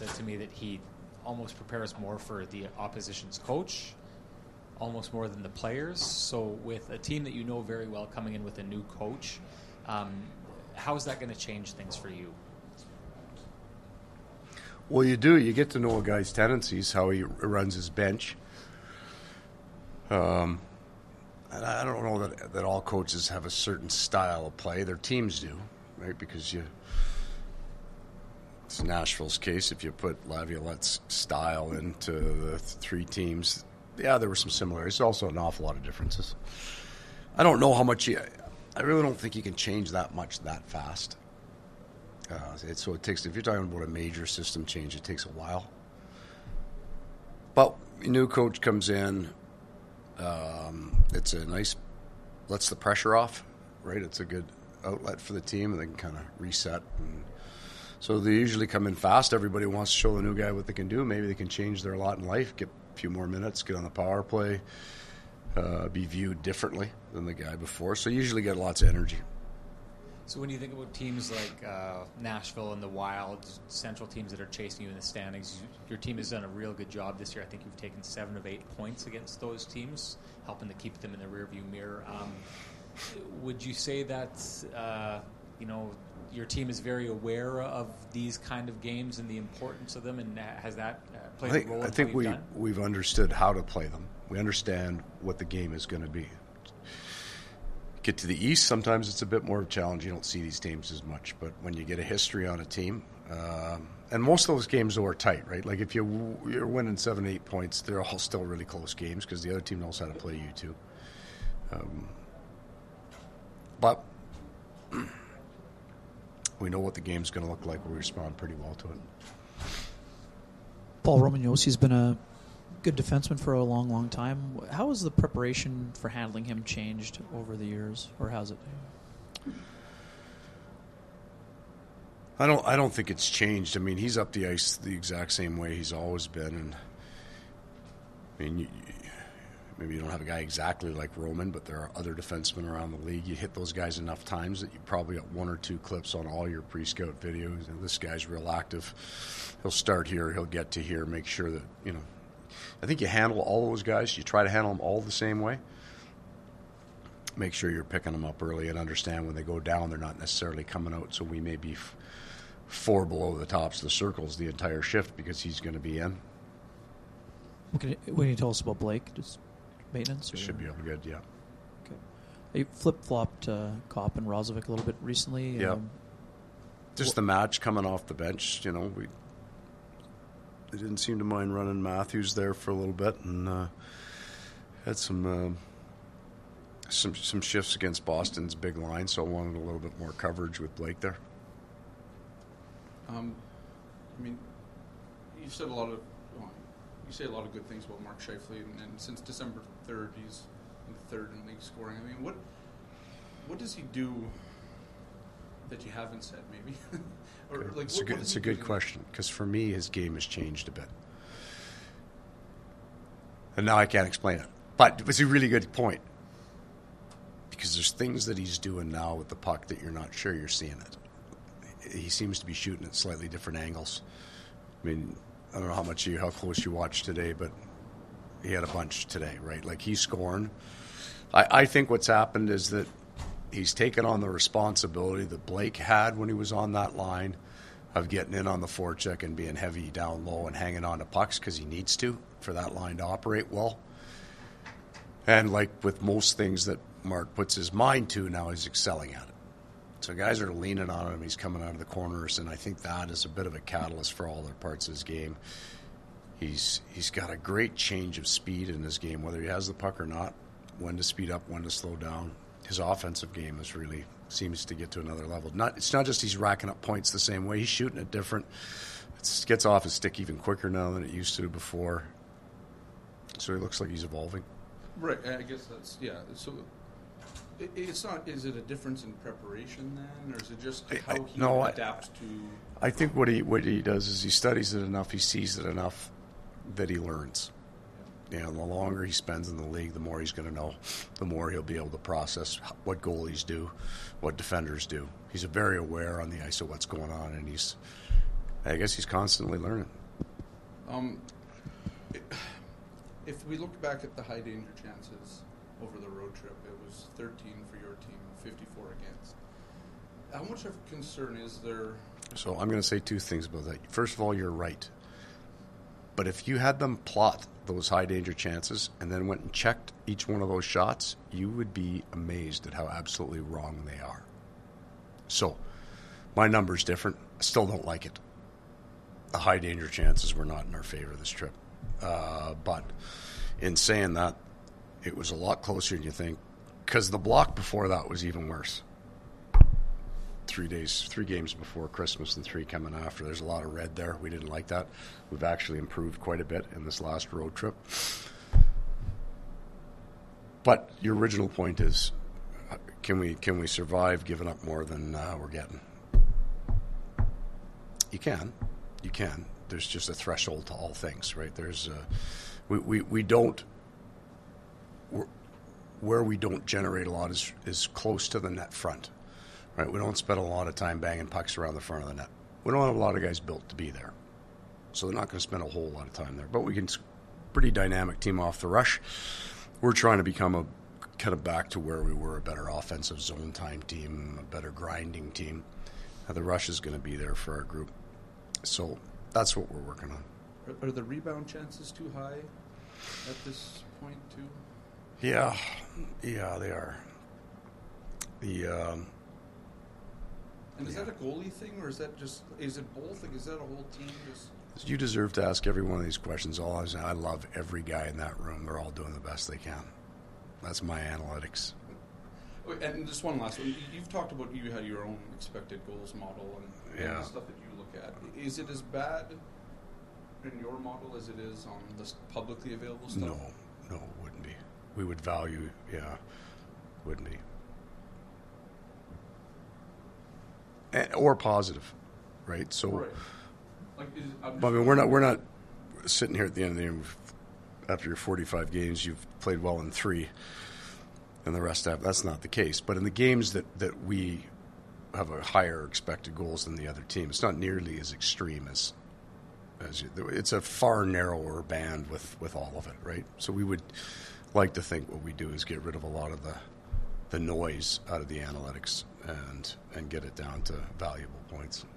said to me that he almost prepares more for the opposition's coach, almost more than the players. So with a team that you know very well coming in with a new coach, how is that going to change things for you? Well, you do. You get to know a guy's tendencies, how he runs his bench. And I don't know that all coaches have a certain style of play. Their teams do, right? Because it's Nashville's case. If you put Laviolette's style into the three teams, yeah, there were some similarities. There's also an awful lot of differences. I don't know how much I really don't think you can change that much that fast. So it takes, if you're talking about a major system change, it takes a while. But a new coach comes in, it's a nice, lets the pressure off, right? It's a good outlet for the team, and they can kind of reset. And so they usually come in fast. Everybody wants to show the new guy what they can do. Maybe they can change their lot in life, get a few more minutes, get on the power play, be viewed differently than the guy before. So you usually get lots of energy. So when you think about teams like Nashville and the Wild, central teams that are chasing you in the standings, your team has done a real good job this year. I think you've taken 7 of 8 points against those teams, helping to keep them in the rearview mirror. Would you say that your team is very aware of these kind of games and the importance of them, and has that played a role? I think we've understood how to play them. We understand what the game is going to be. Get to the East, sometimes it's a bit more challenging. You don't see these teams as much, but when you get a history on a team, and most of those games are tight, right? Like if you're winning 7, 8 points, they're all still really close games because the other team knows how to play you too. But we know what the game's going to look like. We respond pretty well to it. Paul Romanosi's been a good defenseman for a long, long time. How has the preparation for handling him changed over the years, or has it? I don't think it's changed. I mean, he's up the ice the exact same way he's always been, and I mean, maybe you don't have a guy exactly like Roman, but there are other defensemen around the league. You hit those guys enough times that you probably got 1 or 2 clips on all your pre-scout videos. And this guy's real active. He'll start here, he'll get to here, make sure that I think you handle all those guys. You try to handle them all the same way. Make sure you're picking them up early and understand when they go down, they're not necessarily coming out. So we may be 4 below the tops of the circles the entire shift because he's going to be in. Okay. What can you tell us about Blake? Just maintenance? Should be able to get, yeah. Okay. You flip-flopped Kopp and Rozovic a little bit recently. Yeah. Just the match coming off the bench, they didn't seem to mind running Matthews there for a little bit, and had some shifts against Boston's big line, so I wanted a little bit more coverage with Blake there. I mean, you say a lot of good things about Mark Scheifele, and since December 3rd, he's in 3rd in league scoring. I mean, what does he do that you haven't said, maybe? It's a good question, because for me, his game has changed a bit. And now I can't explain it. But it's a really good point, because there's things that he's doing now with the puck that you're not sure you're seeing it. He seems to be shooting at slightly different angles. I mean, I don't know how close you watched today, but he had a bunch today, right? Like, he's scoring. I think what's happened is that he's taken on the responsibility that Blake had when he was on that line of getting in on the forecheck and being heavy down low and hanging on to pucks because he needs to for that line to operate well. And like with most things that Mark puts his mind to, now he's excelling at it. So guys are leaning on him. He's coming out of the corners, and I think that is a bit of a catalyst for all their parts of his game. He's got a great change of speed in his game, whether he has the puck or not, when to speed up, when to slow down. His offensive game seems to get to another level. It's not just he's racking up points the same way. He's shooting it different. It gets off his stick even quicker now than it used to before. So he looks like he's evolving. Right. I guess that's, yeah. So it's not, is it a difference in preparation then? Or is it just how he adapts to? I think what he does is he studies it enough, he sees it enough that he learns. The longer he spends in the league, the more he's going to know, the more he'll be able to process what goalies do, what defenders do. He's very aware on the ice of what's going on, and I guess he's constantly learning. If we look back at the high danger chances over the road trip, it was 13 for your team, 54 against. How much of a concern is there? So I'm going to say two things about that. First of all, you're right. But if you had them plot those high danger chances and then went and checked each one of those shots, you would be amazed at how absolutely wrong they are. So my number's different. I still don't like it. The high danger chances were not in our favor this trip. But in saying that, it was a lot closer than you think, because the block before that was even worse. 3 games before Christmas and 3 coming after. There's a lot of red there. We didn't like that. We've actually improved quite a bit in this last road trip. But your original point is, can we survive giving up more than we're getting? You can. There's just a threshold to all things, right? There's we don't. Where we don't generate a lot is close to the net front, right? We don't spend a lot of time banging pucks around the front of the net. We don't have a lot of guys built to be there, so they're not going to spend a whole lot of time there. But we can pretty dynamic team off the rush. We're trying to become a kind of back to where we were, a better offensive zone time team, a better grinding team. The rush is going to be there for our group, so that's what we're working on. Are the rebound chances too high at this point too? Yeah, they are. And is that a goalie thing, or is it both? Like, is that a whole team? You deserve to ask every one of these questions. I love every guy in that room. They're all doing the best they can. That's my analytics. And just one last one. You've talked about you had your own expected goals model and the stuff that you look at. Is it as bad in your model as it is on the publicly available stuff? No, it wouldn't be. We would value, wouldn't be. Or positive, right? So, right. We're not sitting here at the end of the game after your 45 games. You've played well in 3, and the rest have. That's not the case. But in the games that we have a higher expected goals than the other team, it's not nearly as extreme as it's a far narrower band with all of it, right? So we would like to think what we do is get rid of a lot of the noise out of the analytics and get it down to valuable points.